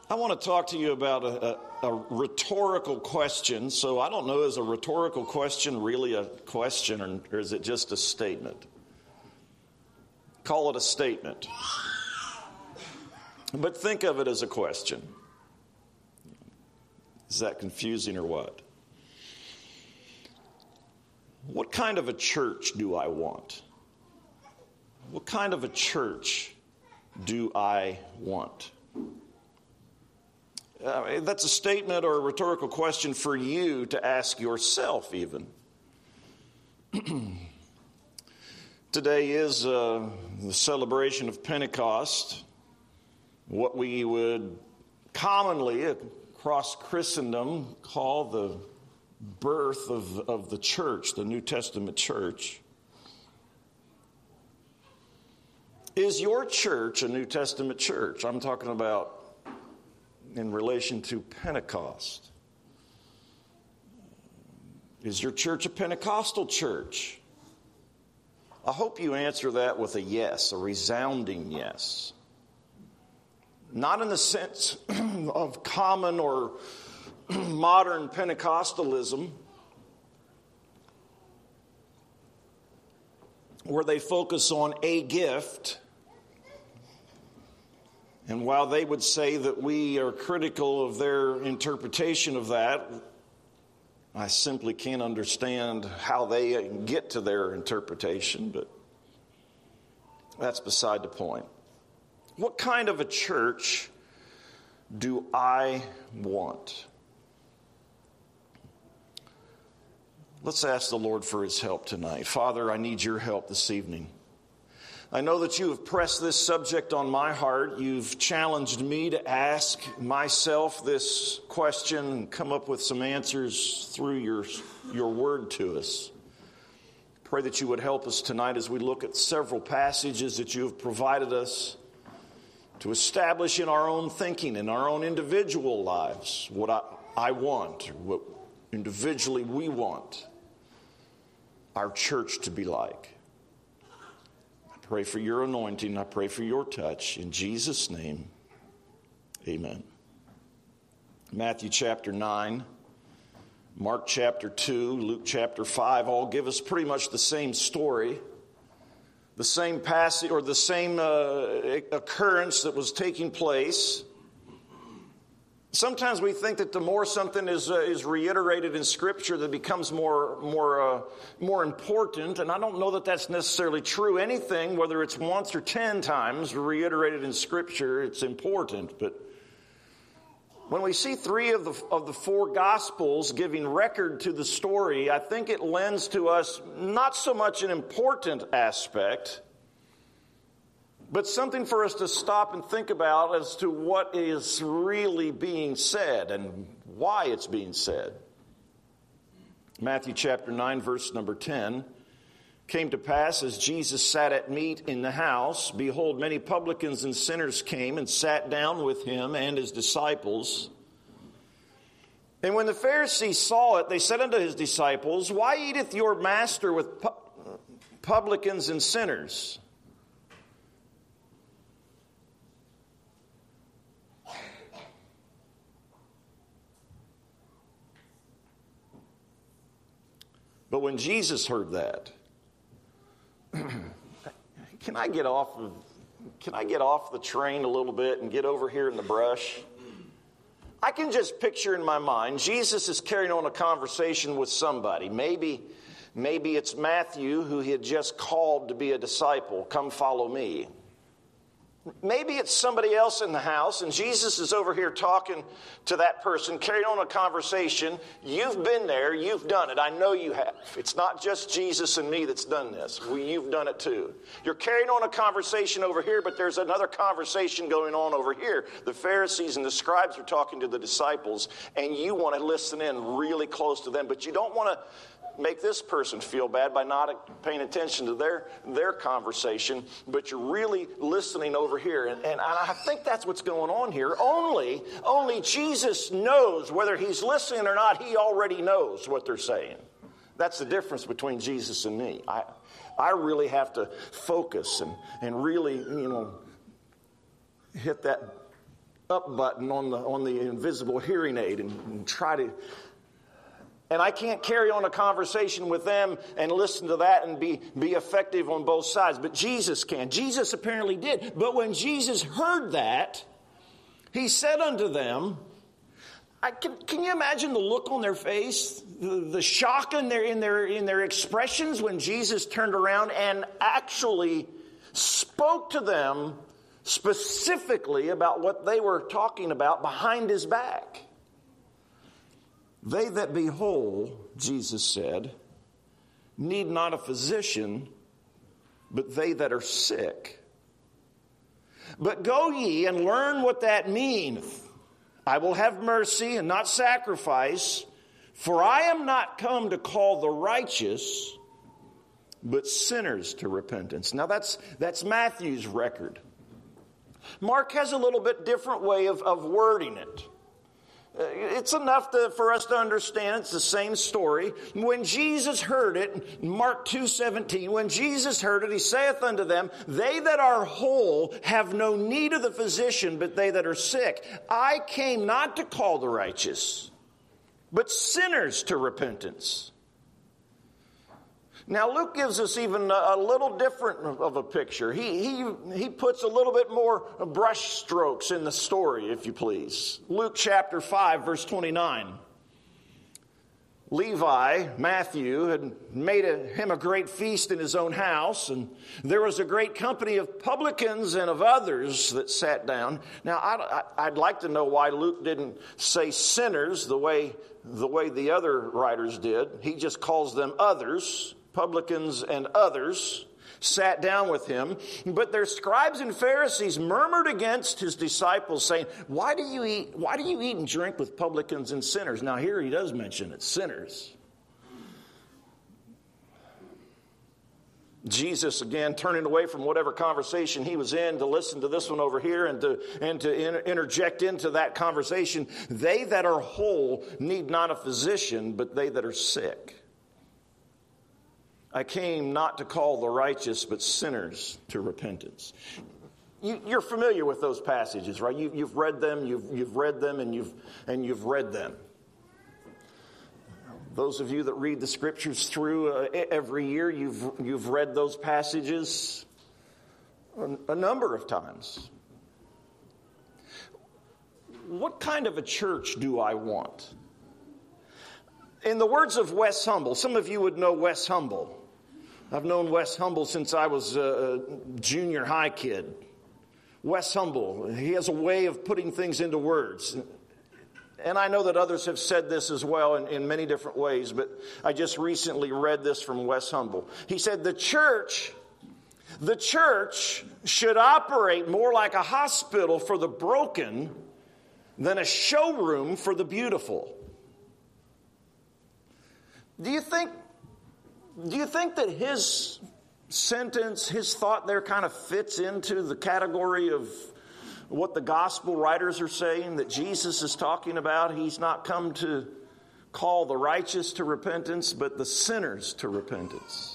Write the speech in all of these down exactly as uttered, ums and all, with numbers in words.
I want to talk to you about a, a, a rhetorical question. So I don't know, is a rhetorical question really a question, or, or is it just a statement? Call it a statement. But think of it as a question. Is that confusing or what? What kind of a church do I want? What kind of a church do I want? Uh, that's a statement or a rhetorical question for you to ask yourself even. Today is uh, the celebration of Pentecost, what we would commonly across Christendom call the birth of, of the church, the New Testament church. Is your church a New Testament church? I'm talking about in relation to Pentecost. Is your church a Pentecostal church? I hope you answer that with a yes, a resounding yes. Not in the sense of common or modern Pentecostalism, where they focus on a gift. And while they would say that we are critical of their interpretation of that, I simply can't understand how they get to their interpretation, but that's beside the point. What kind of a church do I want? Let's ask the Lord for his help tonight. Father, I need your help this evening. I know that you have pressed this subject on my heart. You've challenged me to ask myself this question and come up with some answers through your, your word to us. Pray that you would help us tonight as we look at several passages that you have provided us to establish in our own thinking, in our own individual lives, what I, I want, or what individually we want our church to be like. Pray for your anointing. I pray for your touch. In Jesus' name, amen. Matthew chapter nine, Mark chapter two, Luke chapter five all give us pretty much the same story. The same passage or the same uh, occurrence that was taking place. Sometimes we think that the more something is uh, is reiterated in Scripture, that becomes more more uh, more important. And I don't know that that's necessarily true. Anything, whether it's once or ten times reiterated in Scripture, it's important. But when we see three of the of the four Gospels giving record to the story, I think it lends to us not so much an important aspect, but something for us to stop and think about as to what is really being said and why it's being said. Matthew chapter nine, verse number ten. Came to pass as Jesus sat at meat in the house, behold, many publicans and sinners came and sat down with him and his disciples. And when the Pharisees saw it, they said unto his disciples, Why eateth your master with pu- publicans and sinners? But when Jesus heard that, can I get off of, can I get off the train a little bit and get over here in the brush? I can just picture in my mind, Jesus is carrying on a conversation with somebody. Maybe, maybe it's Matthew, who he had just called to be a disciple. Come follow me. Maybe it's somebody else in the house, and Jesus is over here talking to that person, carrying on a conversation. You've been there. You've done it. I know you have. It's not just Jesus and me that's done this. We, you've done it too. You're carrying on a conversation over here, but there's another conversation going on over here. The Pharisees and the scribes are talking to the disciples, and you want to listen in really close to them, but you don't want to make this person feel bad by not paying attention to their their conversation, but you're really listening over here. And, and I think that's what's going on here. Only, only Jesus knows whether he's listening or not. He already knows what they're saying. That's the difference between Jesus and me. I I really have to focus and, and really, you know, hit that up button on the on the invisible hearing aid and, and try to, and I can't carry on a conversation with them and listen to that and be, be effective on both sides. But Jesus can. Jesus apparently did. But when Jesus heard that, he said unto them, I can, can you imagine the look on their face, the, the shock in their, in their, in their expressions when Jesus turned around and actually spoke to them specifically about what they were talking about behind his back? They that be whole, Jesus said, need not a physician, but they that are sick. But go ye and learn what that meaneth. I will have mercy and not sacrifice, for I am not come to call the righteous, but sinners to repentance. Now that's, that's Matthew's record. Mark has a little bit different way of, of wording it. It's enough to, for us to understand it's the same story. When Jesus heard it, Mark two seventeen, when Jesus heard it, he saith unto them, they that are whole have no need of the physician, but they that are sick. I came not to call the righteous, but sinners to repentance. Now, Luke gives us even a little different of a picture. He, he, he puts a little bit more brush strokes in the story, if you please. Luke chapter five, verse twenty-nine. Levi, Matthew, had made a, him a great feast in his own house, and there was a great company of publicans and of others that sat down. Now, I, I, I'd like to know why Luke didn't say sinners the way, the way the other writers did. He just calls them others. Publicans and others sat down with him, but their scribes and Pharisees murmured against his disciples, saying, why do you eat, why do you eat and drink with publicans and sinners? Now here he does mention it, sinners. Jesus, again, turning away from whatever conversation he was in to listen to this one over here and to, and to inter- interject into that conversation. They that are whole need not a physician, but they that are sick. I came not to call the righteous, but sinners to repentance. You, you're familiar with those passages, right? You, you've read them, you've, you've read them, and you've, and you've read them. Those of you that read the scriptures through uh, every year, you've, you've read those passages a, a number of times. What kind of a church do I want? In the words of Wes Humble, some of you would know Wes Humble. I've known Wes Humble since I was a junior high kid. Wes Humble, he has a way of putting things into words. And I know that others have said this as well in, in many different ways, but I just recently read this from Wes Humble. He said, the church, the church should operate more like a hospital for the broken than a showroom for the beautiful. Do you think, do you think that his sentence, his thought there kind of fits into the category of what the gospel writers are saying that Jesus is talking about? He's not come to call the righteous to repentance, but the sinners to repentance.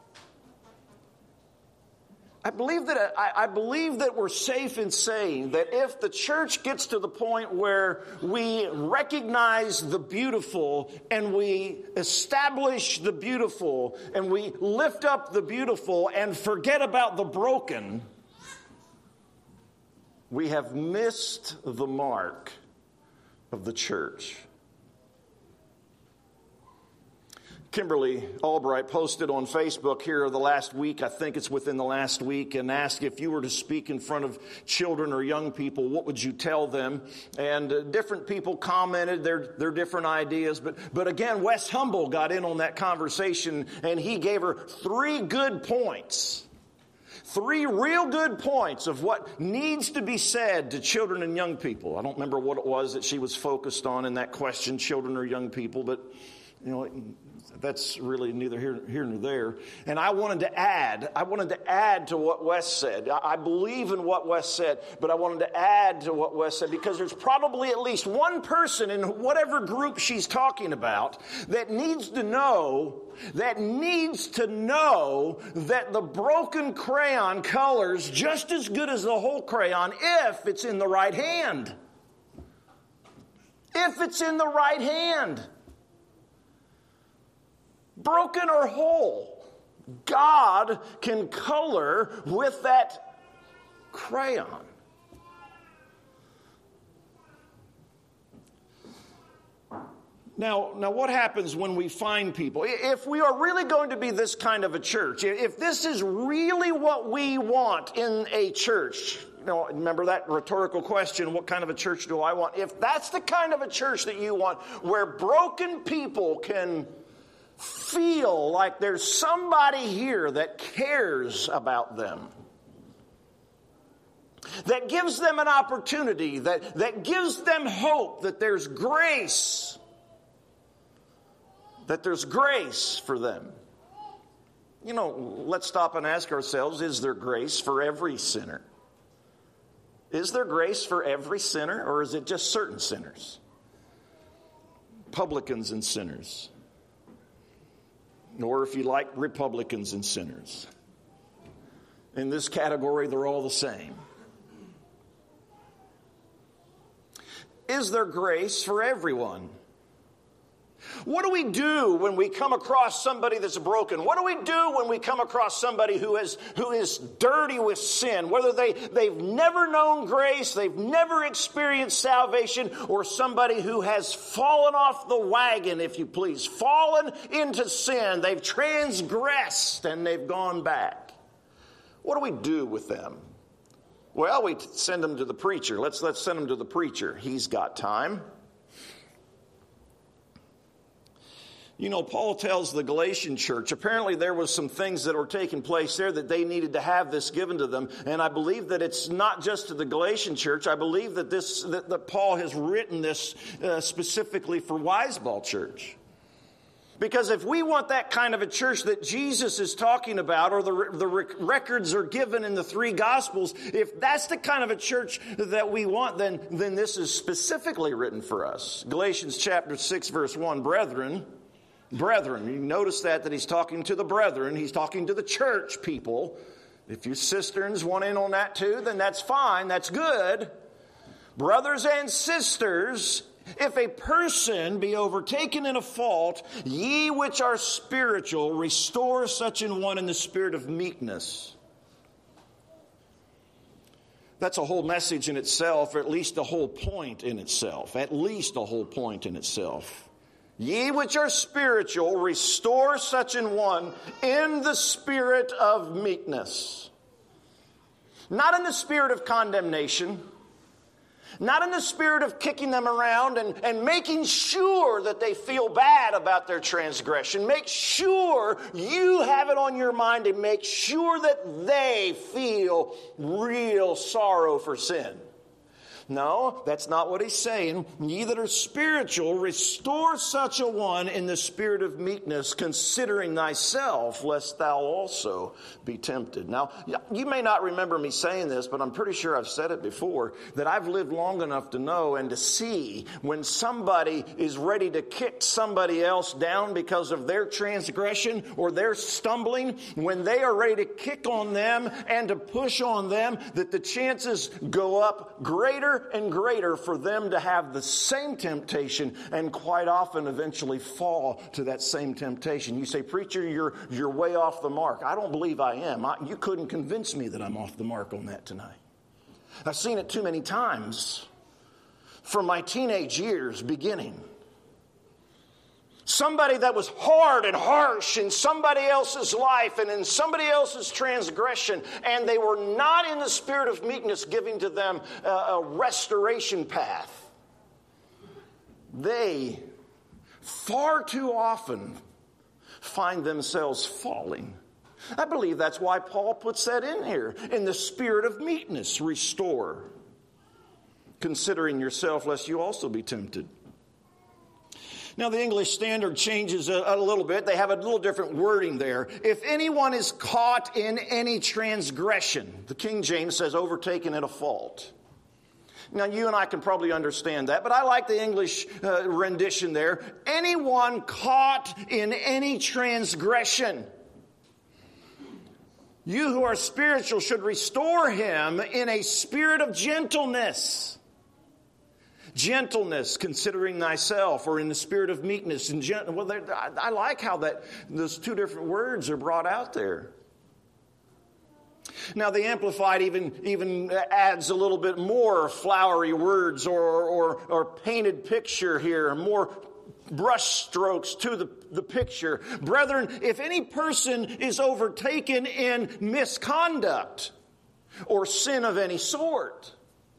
I believe that I, I believe that we're safe in saying that if the church gets to the point where we recognize the beautiful and we establish the beautiful and we lift up the beautiful and forget about the broken, we have missed the mark of the church. Kimberly Albright posted on Facebook here the last week, I think it's within the last week, and asked if you were to speak in front of children or young people, what would you tell them? And uh, different people commented their, their different ideas. But, but again, Wes Humble got in on that conversation, and he gave her three good points. Three real good points of what needs to be said to children and young people. I don't remember what it was that she was focused on in that question, children or young people, but you know, that's really neither here, here nor there. And I wanted to add, I wanted to add to what Wes said. I, I believe in what Wes said, but I wanted to add to what Wes said because there's probably at least one person in whatever group she's talking about that needs to know, that needs to know that the broken crayon colors just as good as the whole crayon if it's in the right hand. if it's in the right hand. Broken or whole, God can color with that crayon. Now, now, what happens when we find people? If we are really going to be this kind of a church, if this is really what we want in a church, you know, remember that rhetorical question, what kind of a church do I want? If that's the kind of a church that you want, where broken people can feel like there's somebody here that cares about them, that gives them an opportunity, that, that gives them hope, that there's grace, that there's grace for them. You know, let's stop and ask ourselves, is there grace for every sinner? Is there grace for every sinner, or is it just certain sinners? Publicans and sinners. Or if you like, Republicans and sinners. In this category, they're all the same. Is there grace for everyone? What do we do when we come across somebody that's broken? What do we do when we come across somebody who is, who is dirty with sin? Whether they, they've never known grace, they've never experienced salvation, or somebody who has fallen off the wagon, if you please, fallen into sin. They've transgressed and they've gone back. What do we do with them? Well, we send them to the preacher. Let's, let's send them to the preacher. He's got time. You know, Paul tells the Galatian church, apparently there was some things that were taking place there that they needed to have this given to them. And I believe that it's not just to the Galatian church. I believe that this that, that Paul has written this uh, specifically for Wiseball Church. Because if we want that kind of a church that Jesus is talking about, or the, the records are given in the three Gospels, if that's the kind of a church that we want, then, then this is specifically written for us. Galatians chapter six, verse one, brethren, Brethren, you notice that, that he's talking to the brethren. He's talking to the church people. If you cisterns want in on that too, then that's fine. That's good. Brothers and sisters, if a person be overtaken in a fault, ye which are spiritual, restore such an one in the spirit of meekness. That's a whole message in itself, or at least a whole point in itself. At least a whole point in itself. Ye which are spiritual, restore such an one in the spirit of meekness. Not in the spirit of condemnation. Not in the spirit of kicking them around and, and making sure that they feel bad about their transgression. Make sure you have it on your mind and make sure that they feel real sorrow for sin. No, that's not what he's saying. Ye that are spiritual, restore such a one in the spirit of meekness, considering thyself, lest thou also be tempted. Now, you may not remember me saying this, but I'm pretty sure I've said it before, that I've lived long enough to know and to see when somebody is ready to kick somebody else down because of their transgression or their stumbling, when they are ready to kick on them and to push on them, that the chances go up greater and greater for them to have the same temptation and quite often eventually fall to that same temptation. You say, preacher, you're you're way off the mark. I don't believe I am. I, you couldn't convince me that I'm off the mark on that tonight. I've seen it too many times from my teenage years beginning. Somebody that was hard and harsh in somebody else's life and in somebody else's transgression, and they were not in the spirit of meekness giving to them a, a restoration path. They far too often find themselves falling. I believe that's why Paul puts that in here. In the spirit of meekness, restore, considering yourself lest you also be tempted. Now, the English Standard changes a, a little bit. They have a little different wording there. If anyone is caught in any transgression, the King James says overtaken in a fault. Now, you and I can probably understand that, but I like the English uh, rendition there. Anyone caught in any transgression. You who are spiritual should restore him in a spirit of gentleness. Gentleness, considering thyself, or in the spirit of meekness. And gent- well, I, I like how that those two different words are brought out there. Now, the Amplified even, even adds a little bit more flowery words or, or, or painted picture here, more brush strokes to the, the picture. Brethren, if any person is overtaken in misconduct or sin of any sort.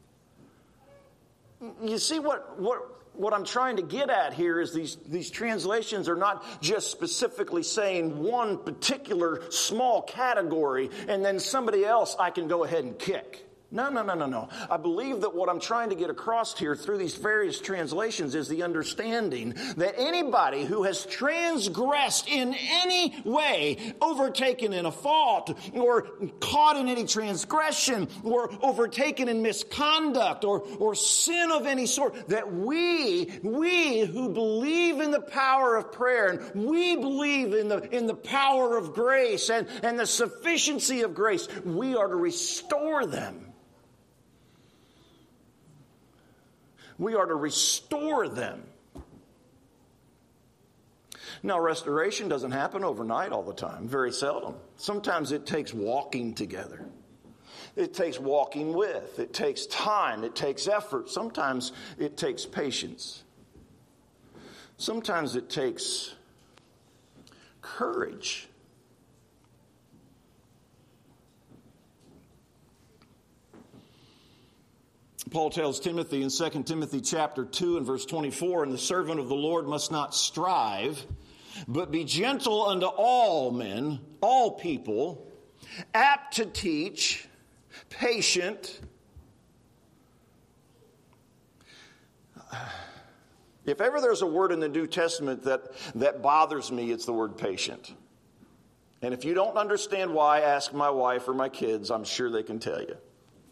You see what, what, what I'm trying to get at here is these, these translations are not just specifically saying one particular small category and then somebody else I can go ahead and kick. No, no, no, no, no. I believe that what I'm trying to get across here through these various translations is the understanding that anybody who has transgressed in any way, overtaken in a fault, or caught in any transgression, or overtaken in misconduct, or, or sin of any sort, that we, we who believe in the power of prayer, and we believe in the, in the power of grace and, and the sufficiency of grace, we are to restore them. We are to restore them. Now, restoration doesn't happen overnight all the time, very seldom. Sometimes it takes walking together. It takes walking with. It takes time. It takes effort. Sometimes it takes patience. Sometimes it takes courage. Paul tells Timothy in Second Timothy chapter two and verse twenty-four, and the servant of the Lord must not strive, but be gentle unto all men, all people, apt to teach, patient. If ever there's a word in the New Testament that, that bothers me, it's the word patient. And if you don't understand why, ask my wife or my kids. I'm sure they can tell you.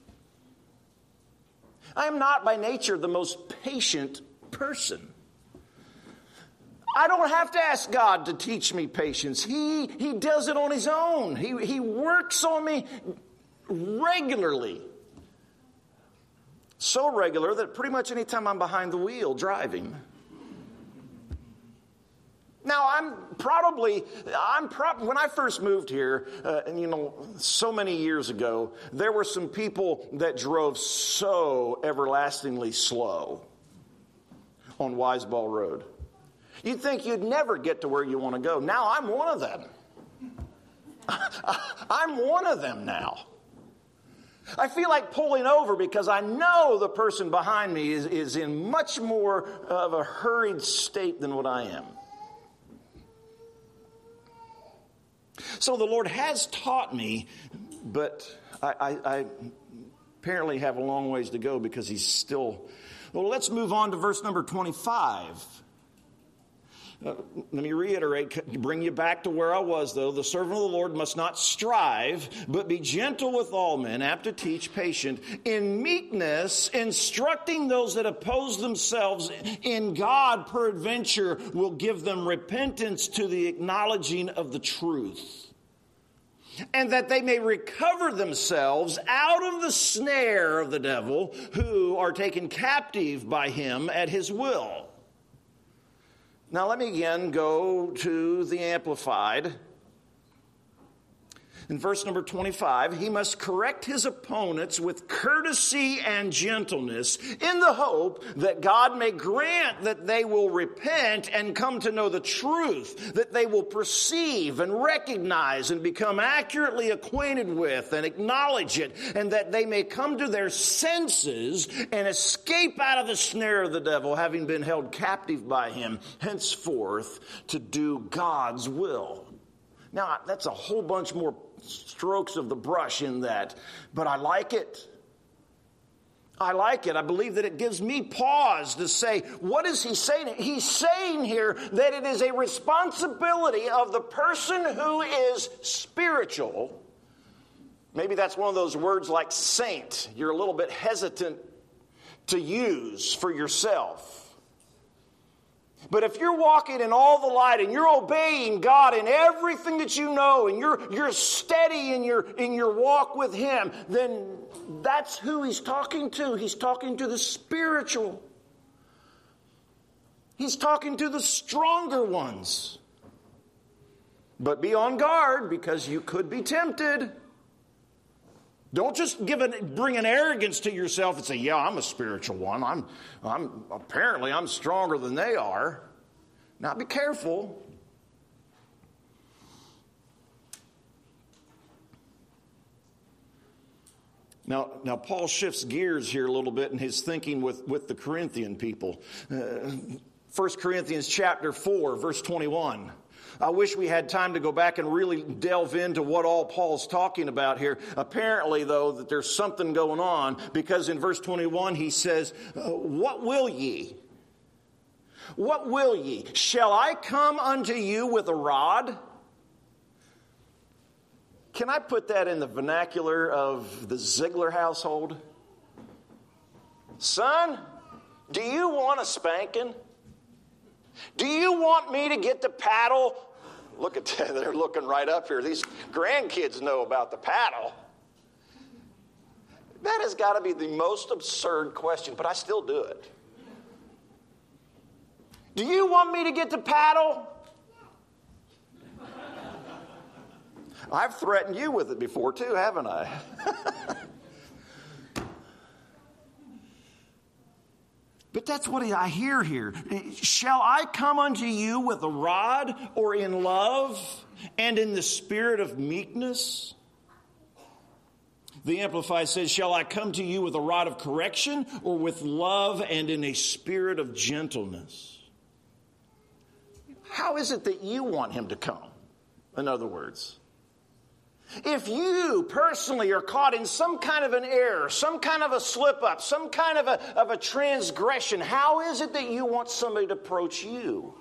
I am not by nature the most patient person. I don't have to ask God to teach me patience. He, he does it on his own. He, he works on me regularly. So regular that pretty much any time I'm behind the wheel driving. Now, I'm probably, I'm prob- when I first moved here, uh, and you know, so many years ago, there were some people that drove so everlastingly slow on Wiseball Road. You'd think you'd never get to where you want to go. Now I'm one of them. I'm one of them now. I feel like pulling over because I know the person behind me is, is in much more of a hurried state than what I am. So the Lord has taught me, but I, I, I apparently have a long ways to go because he's still... Well, let's move on to verse number twenty-five. Uh, let me reiterate, bring you back to where I was, though. The servant of the Lord must not strive, but be gentle with all men, apt to teach, patient, in meekness, instructing those that oppose themselves in God, peradventure, will give them repentance to the acknowledging of the truth, and that they may recover themselves out of the snare of the devil, who are taken captive by him at his will. Now let me again go to the Amplified. In verse number twenty-five, he must correct his opponents with courtesy and gentleness in the hope that God may grant that they will repent and come to know the truth, that they will perceive and recognize and become accurately acquainted with and acknowledge it, and that they may come to their senses and escape out of the snare of the devil, having been held captive by him, henceforth to do God's will. Now, that's a whole bunch more strokes of the brush in that, but I like it. I like it. I believe that it gives me pause to say, what is he saying? He's saying here that it is a responsibility of the person who is spiritual. Maybe that's one of those words like saint you're a little bit hesitant to use for yourself. But if you're walking in all the light and you're obeying God in everything that you know, and you're you're steady in your in your walk with him, then that's who he's talking to. He's talking to the spiritual. He's talking to the stronger ones. But be on guard, because you could be tempted. Don't just give an, bring an arrogance to yourself and say, yeah, I'm a spiritual one. I'm, I'm, apparently I'm stronger than they are. Now be careful. Now, now Paul shifts gears here a little bit in his thinking with, with the Corinthian people. Uh, First Corinthians chapter four, verse twenty-one. I wish we had time to go back and really delve into what all Paul's talking about here. Apparently, though, that there's something going on, because in verse twenty-one he says, uh, what will ye? What will ye? Shall I come unto you with a rod? Can I put that in the vernacular of the Ziegler household? Son, do you want a spanking? Do you want me to get the paddle? Look at that. They're looking right up here. These grandkids know about the paddle. That has got to be the most absurd question, but I still do it. Do you want me to get the paddle? I've threatened you with it before too, haven't I? But that's what I hear here. Shall I come unto you with a rod, or in love and in the spirit of meekness? The Amplified says, shall I come to you with a rod of correction, or with love and in a spirit of gentleness? How is it that you want him to come? In other words, if you personally are caught in some kind of an error, some kind of a slip up, some kind of a, of a transgression, how is it that you want somebody to approach you?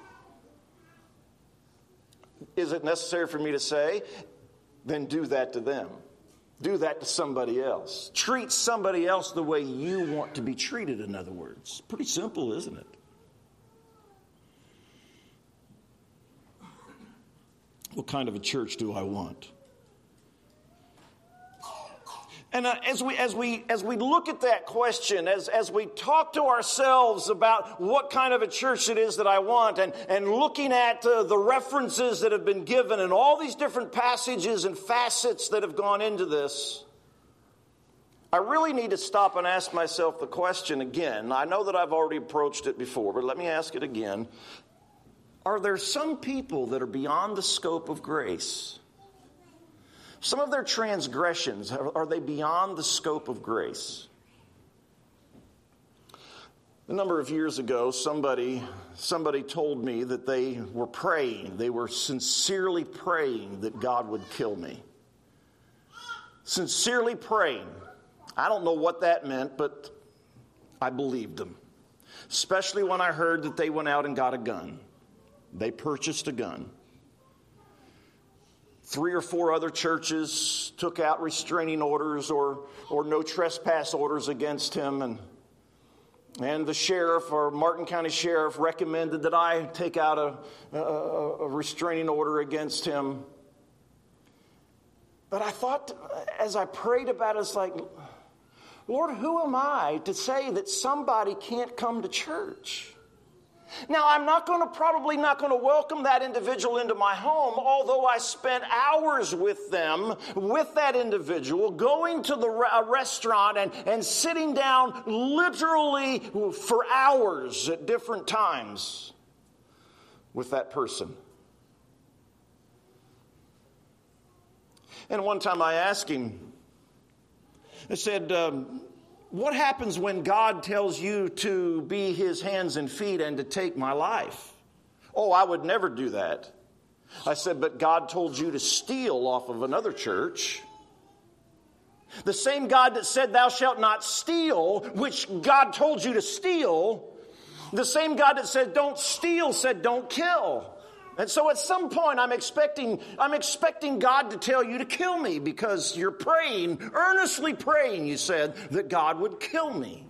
Is it necessary for me to say, then do that to them? Do that to somebody else. Treat somebody else the way you want to be treated, in other words. Pretty simple, isn't it? What kind of a church do I want? And uh, as we as we as we look at that question, as as we talk to ourselves about what kind of a church it is that I want, and and looking at uh, the references that have been given and all these different passages and facets that have gone into this, I really need to stop and ask myself the question again. I know that I've already approached it before, but let me ask it again. Are there some people that are beyond the scope of grace? Some of their transgressions, are they beyond the scope of grace? A number of years ago, somebody, somebody told me that they were praying. They were sincerely praying that God would kill me. Sincerely praying. I don't know what that meant, but I believed them. Especially when I heard that they went out and got a gun. They purchased a gun. Three or four other churches took out restraining orders or or no trespass orders against him. And, and the sheriff, or Martin County Sheriff, recommended that I take out a, a, a restraining order against him. But I thought, as I prayed about it, it's like, Lord, who am I to say that somebody can't come to church? Now, I'm not going to, probably not going to welcome that individual into my home, although I spent hours with them, with that individual, going to the re- restaurant and, and sitting down literally for hours at different times with that person. And one time I asked him, I said, um, what happens when God tells you to be his hands and feet and to take my life? Oh, I would never do that. I said, but God told you to steal off of another church. The same God that said thou shalt not steal, which God told you to steal, the same God that said don't steal said don't kill. And so at some point I'm expecting I'm expecting God to tell you to kill me because you're praying, earnestly praying, you said, that God would kill me.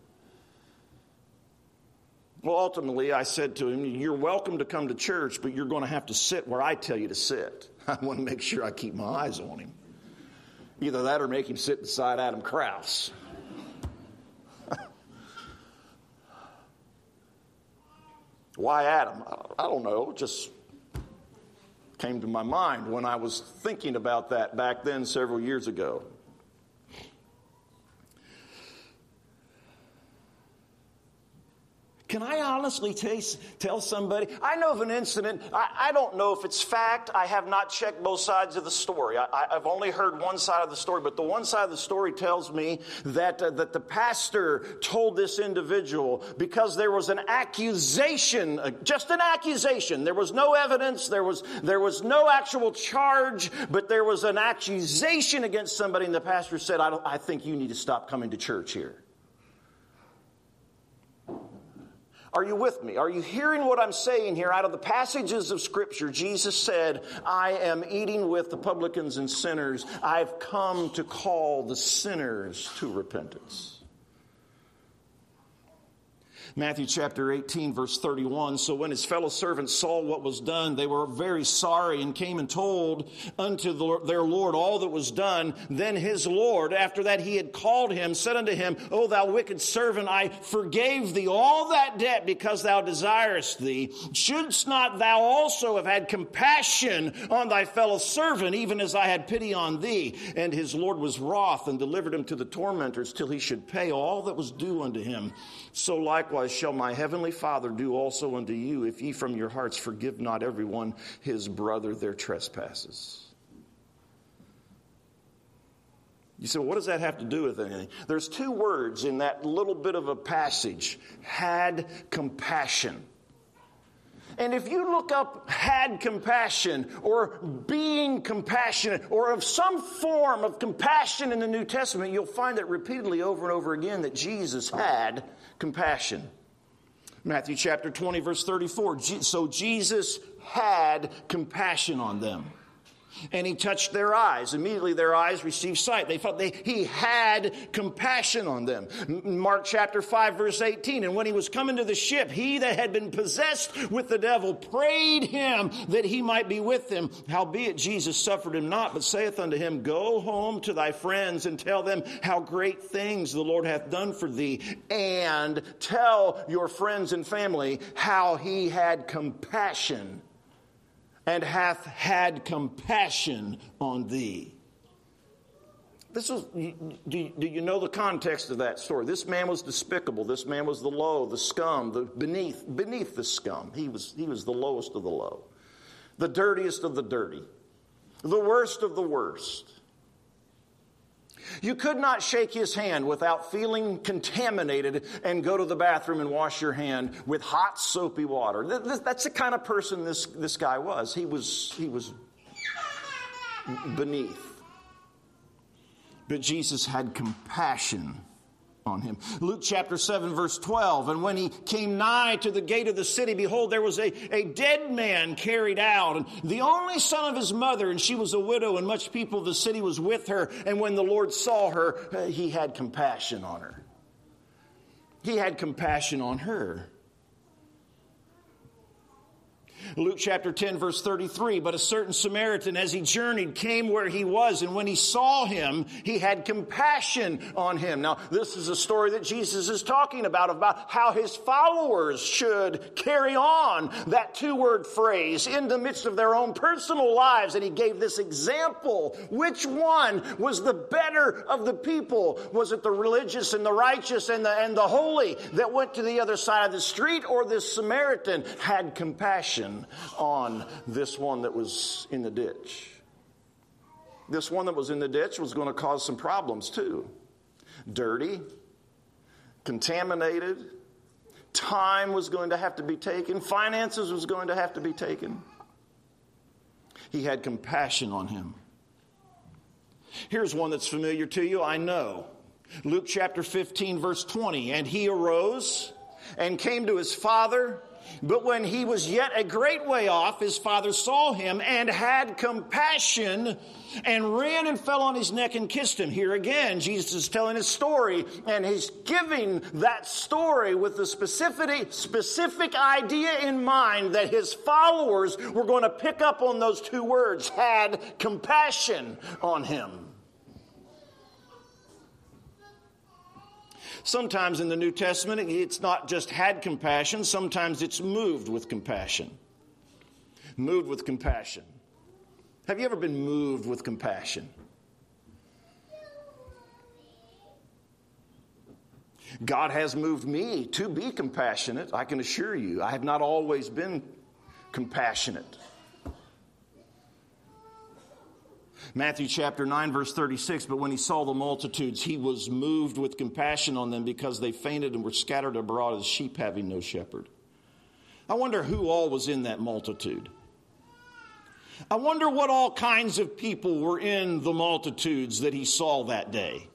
Well, ultimately I said to him, you're welcome to come to church, but you're going to have to sit where I tell you to sit. I want to make sure I keep my eyes on him. Either that or make him sit beside Adam Krause. Why Adam? I don't know. It just came to my mind when I was thinking about that back then several years ago. Can I honestly taste, tell somebody? I know of an incident. I, I don't know if it's fact. I have not checked both sides of the story. I, I've only heard one side of the story. But the one side of the story tells me that, uh, that the pastor told this individual because there was an accusation, uh, just an accusation. There was no evidence. There was, there was no actual charge. But there was an accusation against somebody. And the pastor said, I, don't, I think you need to stop coming to church here. Are you with me? Are you hearing what I'm saying here? Out of the passages of Scripture, Jesus said, I am eating with the publicans and sinners. I've come to call the sinners to repentance. Matthew chapter eighteen, verse thirty-one. So when his fellow servants saw what was done, they were very sorry and came and told unto the, their Lord all that was done. Then his Lord, after that he had called him, said unto him, O thou wicked servant, I forgave thee all that debt because thou desirest thee. Shouldst not thou also have had compassion on thy fellow servant, even as I had pity on thee? And his Lord was wroth and delivered him to the tormentors till he should pay all that was due unto him. So likewise shall my heavenly Father do also unto you, if ye from your hearts forgive not everyone his brother their trespasses. You say, well, what does that have to do with anything? There's two words in that little bit of a passage. Had compassion. And if you look up had compassion or being compassionate or of some form of compassion in the New Testament, you'll find it repeatedly over and over again that Jesus had compassion. Matthew chapter twenty, verse thirty-four. So Jesus had compassion on them. And he touched their eyes. Immediately their eyes received sight. They felt they, he had compassion on them. Mark chapter five, verse eighteen. And when he was coming to the ship, he that had been possessed with the devil prayed him that he might be with him. Howbeit Jesus suffered him not, but saith unto him, Go home to thy friends and tell them how great things the Lord hath done for thee. And tell your friends and family how he had compassion and hath had compassion on thee. This is, do, do you know the context of that story? This man was despicable. This man was the low, the scum, the beneath, beneath the scum. He was, he was the lowest of the low, the dirtiest of the dirty, the worst of the worst. You could not shake his hand without feeling contaminated and go to the bathroom and wash your hand with hot, soapy water. That's the kind of person this, this guy was. He was, he was beneath. But Jesus had compassion on him. Luke chapter seven, verse twelve. And when he came nigh to the gate of the city, behold, there was a, a dead man carried out, and the only son of his mother, and she was a widow, and much people of the city was with her. And when the Lord saw her, uh, he had compassion on her. He had compassion on her. Luke chapter ten, verse thirty-three, but a certain Samaritan, as he journeyed, came where he was, and when he saw him, he had compassion on him. Now, this is a story that Jesus is talking about, about how his followers should carry on that two-word phrase in the midst of their own personal lives, and he gave this example. Which one was the better of the people? Was it the religious and the righteous and the, and the holy that went to the other side of the street, or this Samaritan had compassion on this one that was in the ditch? This one that was in the ditch was going to cause some problems too. Dirty, contaminated, time was going to have to be taken, finances was going to have to be taken. He had compassion on him. Here's one that's familiar to you, I know. Luke chapter fifteen, verse twenty. And he arose and came to his father. But when he was yet a great way off, his father saw him and had compassion and ran and fell on his neck and kissed him. Here again, Jesus is telling his story, and he's giving that story with the specific, specific idea in mind that his followers were going to pick up on those two words, had compassion on him. Sometimes in the New Testament, it's not just had compassion. Sometimes it's moved with compassion. Moved with compassion. Have you ever been moved with compassion? God has moved me to be compassionate, I can assure you. I have not always been compassionate. Matthew chapter nine, verse thirty-six, but when he saw the multitudes, he was moved with compassion on them because they fainted and were scattered abroad as sheep having no shepherd. I wonder who all was in that multitude. I wonder what all kinds of people were in the multitudes that he saw that day.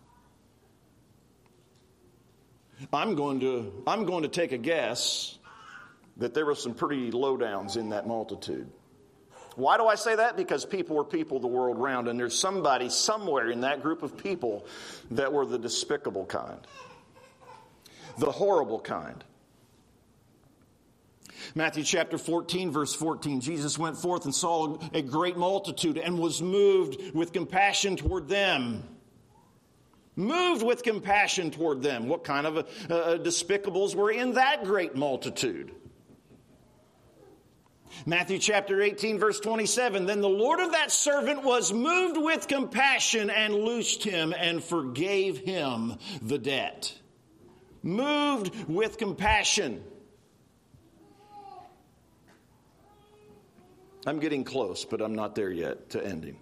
I'm going to, I'm going to take a guess that there were some pretty lowdowns in that multitude. Why do I say that? Because people were people the world round, and there's somebody somewhere in that group of people that were the despicable kind, the horrible kind. Matthew chapter fourteen, verse fourteen, Jesus went forth and saw a great multitude and was moved with compassion toward them. Moved with compassion toward them. What kind of uh, despicables were in that great multitude? Matthew chapter eighteen, verse twenty-seven, then the Lord of that servant was moved with compassion and loosed him and forgave him the debt. Moved with compassion. I'm getting close, but I'm not there yet to ending.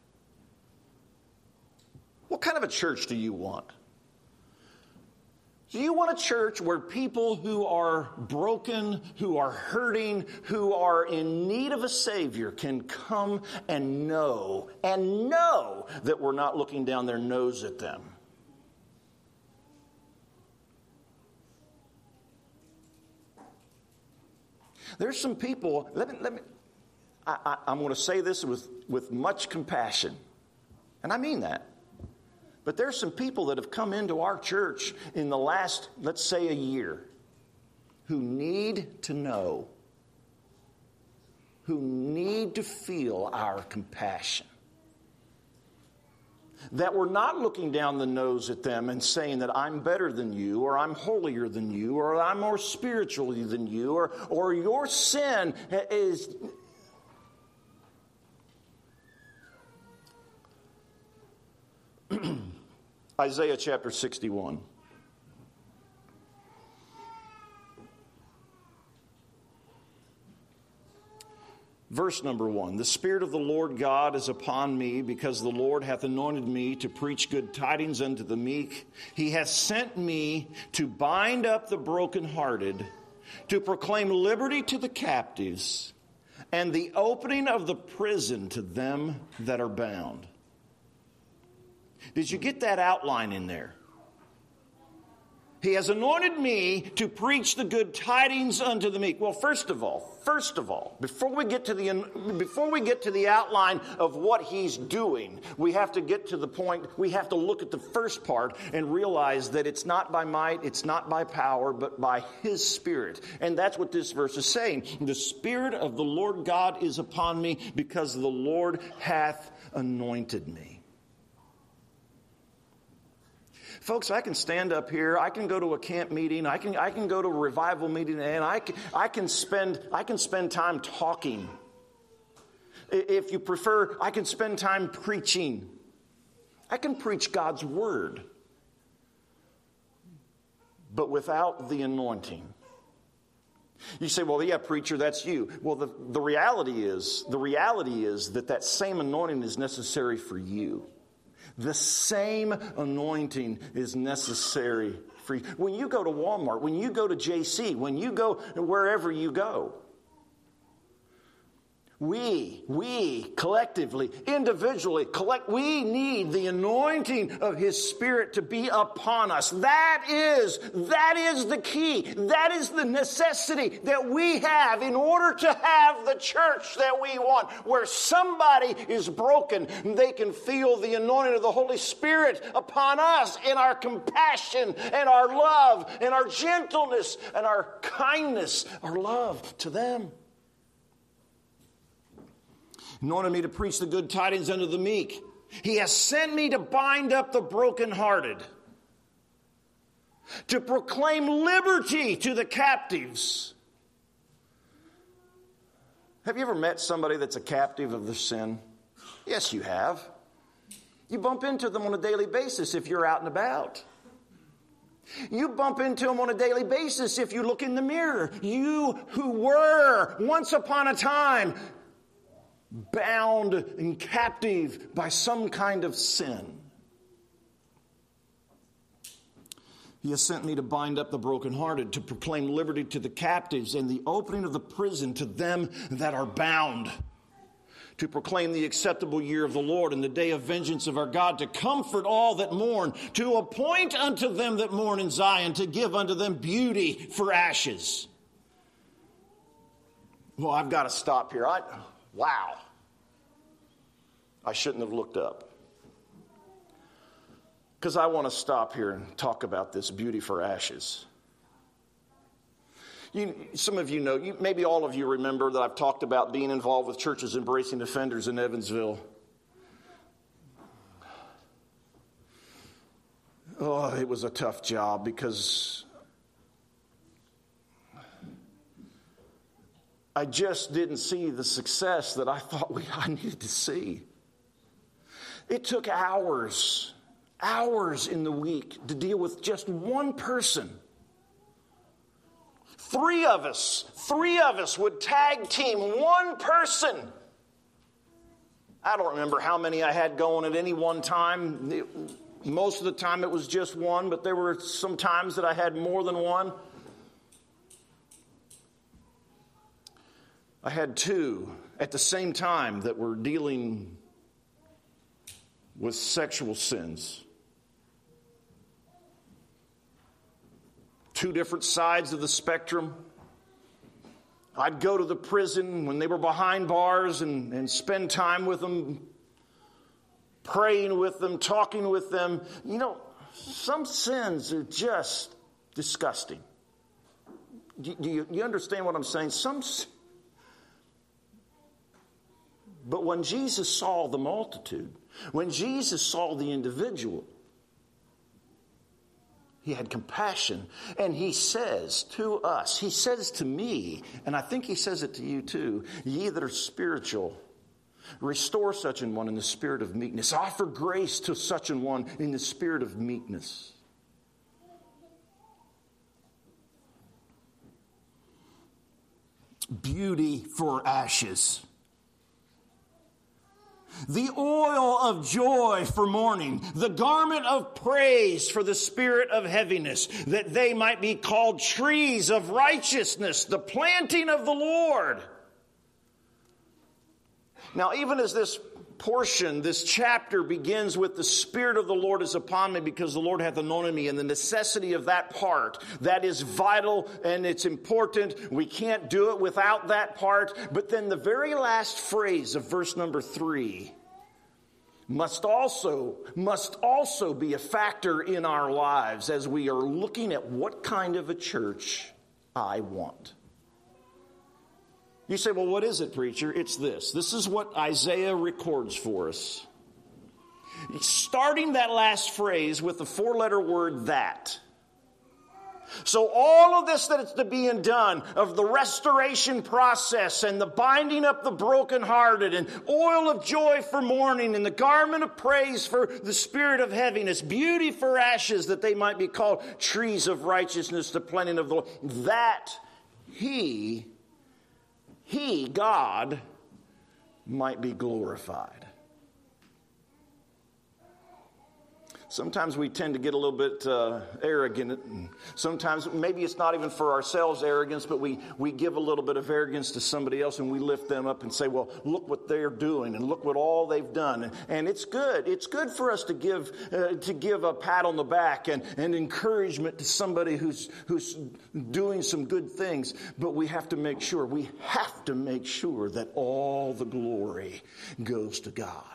What kind of a church do you want? Do you want a church where people who are broken, who are hurting, who are in need of a Savior can come and know, and know that we're not looking down their nose at them? There's some people, let me, let me, I, I, I'm going to say this with, with much compassion, and I mean that. But there's some people that have come into our church in the last, let's say, a year, who need to know, who need to feel our compassion. That we're not looking down the nose at them and saying that I'm better than you, or I'm holier than you, or I'm more spiritually than you, or, or your sin is... Isaiah chapter sixty-one. Verse number one. The Spirit of the Lord God is upon me, because the Lord hath anointed me to preach good tidings unto the meek. He hath sent me to bind up the brokenhearted, to proclaim liberty to the captives, and the opening of the prison to them that are bound. Did you get that outline in there? He has anointed me to preach the good tidings unto the meek. Well, first of all, first of all, before we get to the before we get to the outline of what he's doing, we have to get to the point, we have to look at the first part and realize that it's not by might, it's not by power, but by his Spirit. And that's what this verse is saying. The Spirit of the Lord God is upon me, because the Lord hath anointed me. Folks, I can stand up here, I can go to a camp meeting, I can I can go to a revival meeting, and I can, I can spend I can spend time talking. If you prefer, I can spend time preaching. I can preach God's word. But without the anointing. You say, well, yeah, preacher, that's you. Well, the, the reality is, the reality is that that same anointing is necessary for you. The same anointing is necessary for you. When you go to Walmart, when you go to J C, when you go wherever you go, we, we collectively, individually, collect, we need the anointing of his Spirit to be upon us. That is, that is the key. That is the necessity that we have in order to have the church that we want, where somebody is broken, they can feel the anointing of the Holy Spirit upon us in our compassion and our love and our gentleness and our kindness, our love to them. Anointed me to preach the good tidings unto the meek. He has sent me to bind up the brokenhearted. to proclaim liberty to the captives. Have you ever met somebody that's a captive of their sin? Yes, you have. You bump into them on a daily basis if you're out and about. You bump into them on a daily basis if you look in the mirror. You who were once upon a time bound and captive by some kind of sin. He has sent me to bind up the brokenhearted, to proclaim liberty to the captives, and the opening of the prison to them that are bound, to proclaim the acceptable year of the Lord and the day of vengeance of our God, to comfort all that mourn, to appoint unto them that mourn in Zion, to give unto them beauty for ashes. Well, I've got to stop here. I, wow. I shouldn't have looked up. Because I want to stop here and talk about this beauty for ashes. You, some of you know, you, maybe all of you remember that I've talked about being involved with Churches Embracing Offenders in Evansville. Oh, it was a tough job because I just didn't see the success that I thought we, I needed to see. It took hours, hours in the week to deal with just one person. Three of us, three of us would tag team one person. I don't remember how many I had going at any one time. It, most of the time it was just one, but there were some times that I had more than one. I had two at the same time that were dealing with sexual sins. Two different sides of the spectrum. I'd go to the prison when they were behind bars and, and spend time with them, praying with them, talking with them. You know, some sins are just disgusting. Do, do you, you understand what I'm saying? Some, but when Jesus saw the multitude, when Jesus saw the individual, he had compassion, and he says to us, he says to me, and I think he says it to you too, ye that are spiritual, restore such an one in the spirit of meekness. Offer grace to such an one in the spirit of meekness. Beauty for ashes. The oil of joy for mourning, the garment of praise for the spirit of heaviness, that they might be called trees of righteousness, the planting of the Lord. Now, even as this portion, this chapter begins with the Spirit of the Lord is upon me because the Lord hath anointed me, and the necessity of that part, that is vital and it's important. We can't do it without that part. But then the very last phrase of verse number three must also, must also be a factor in our lives as we are looking at what kind of a church I want. You say, well, what is it, preacher? It's this. This is what Isaiah records for us. Starting that last phrase with the four-letter word that. So all of this that is to be done of the restoration process and the binding up the brokenhearted and oil of joy for mourning and the garment of praise for the spirit of heaviness, beauty for ashes that they might be called trees of righteousness, the planting of the Lord, that he He, God, might be glorified. Sometimes we tend to get a little bit uh, arrogant. Sometimes maybe it's not even for ourselves arrogance, but we, we give a little bit of arrogance to somebody else and we lift them up and say, well, look what they're doing and look what all they've done. And, and it's good. It's good for us to give uh, to give a pat on the back and, and encouragement to somebody who's who's doing some good things. But we have to make sure, we have to make sure that all the glory goes to God.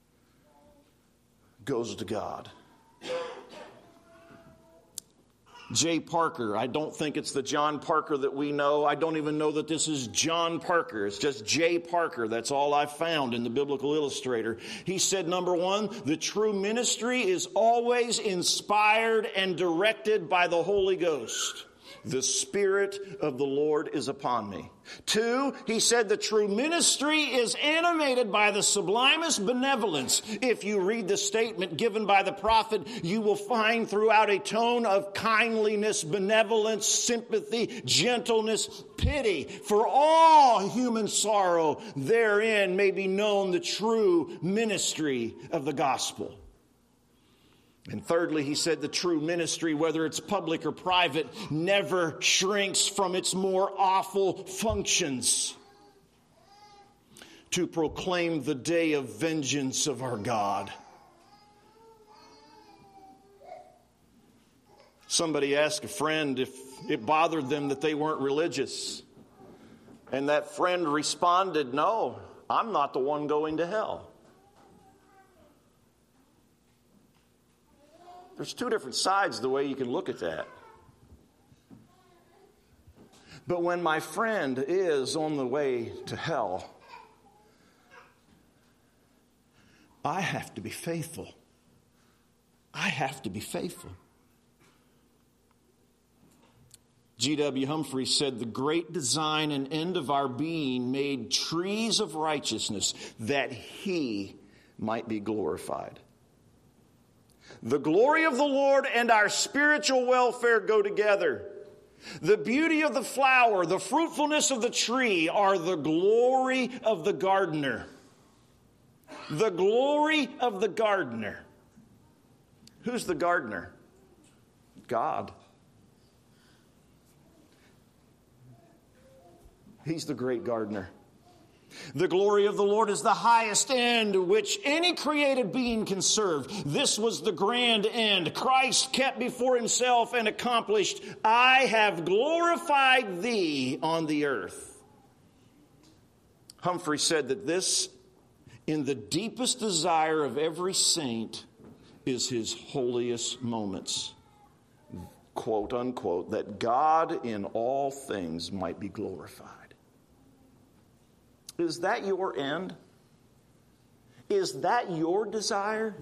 Goes to God. Jay Parker. I don't think it's the John Parker that we know. I don't even know that this is John Parker. It's just Jay Parker. That's all I found in the Biblical Illustrator. He said, number one, the true ministry is always inspired and directed by the Holy Ghost. The Spirit of the Lord is upon me. Two, he said the true ministry is animated by the sublimest benevolence. If you read the statement given by the prophet, you will find throughout a tone of kindliness, benevolence, sympathy, gentleness, pity. For all human sorrow, therein may be known the true ministry of the gospel. And thirdly, he said the true ministry, whether it's public or private, never shrinks from its more awful functions to proclaim the day of vengeance of our God. Somebody asked a friend if it bothered them that they weren't religious. And that friend responded, "No, I'm not the one going to hell." There's two different sides the way you can look at that. But when my friend is on the way to hell, I have to be faithful. I have to be faithful. G W Humphrey said, the great design and end of our being made trees of righteousness that he might be glorified. The glory of the Lord and our spiritual welfare go together. The beauty of the flower, the fruitfulness of the tree are the glory of the gardener. The glory of the gardener. Who's the gardener? God. He's the great gardener. The glory of the Lord is the highest end which any created being can serve. This was the grand end Christ kept before himself and accomplished. I have glorified thee on the earth. Humphrey said that this, in the deepest desire of every saint, is his holiest moments. Quote unquote, that God in all things might be glorified. Is that your end? Is that your desire?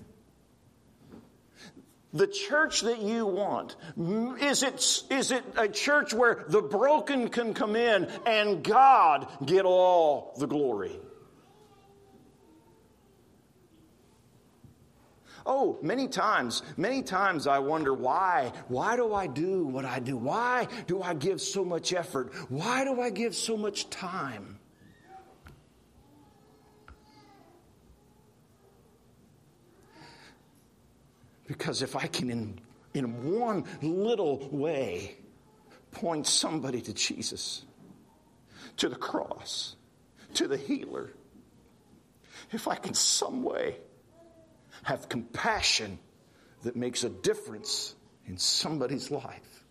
The church that you want, is it, is it a church where the broken can come in and God get all the glory? Oh, many times, many times I wonder why. Why do I do what I do? Why do I give so much effort? Why do I give so much time? Because if I can, in, in one little way, point somebody to Jesus, to the cross, to the healer, if I can some way have compassion that makes a difference in somebody's life,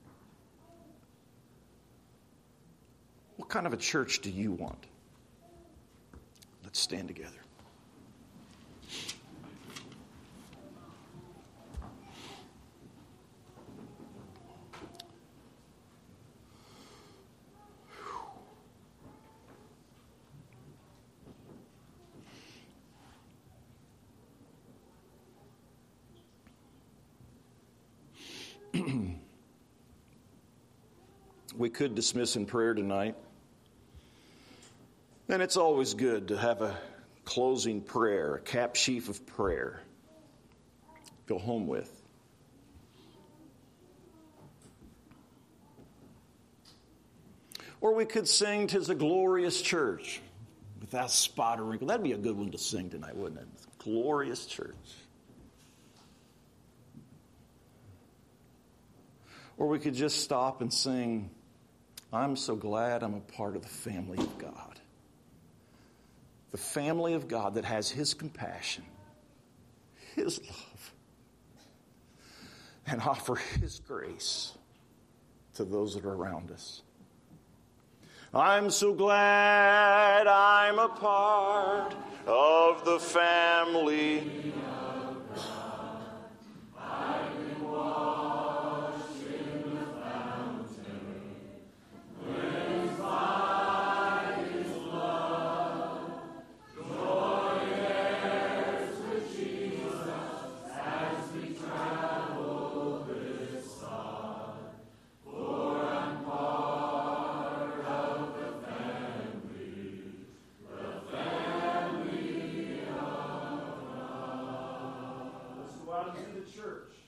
what kind of a church do you want? Let's stand together. We could dismiss in prayer tonight. And it's always good to have a closing prayer, a cap sheaf of prayer. Go home with. Or we could sing, "'Tis a Glorious Church," without spot or wrinkle. That'd be a good one to sing tonight, wouldn't it? Glorious Church. Or we could just stop and sing, "I'm so glad I'm a part of the family of God." The family of God that has his compassion, his love, and offer his grace to those that are around us. I'm so glad I'm a part of the family of God. I've been washed in church.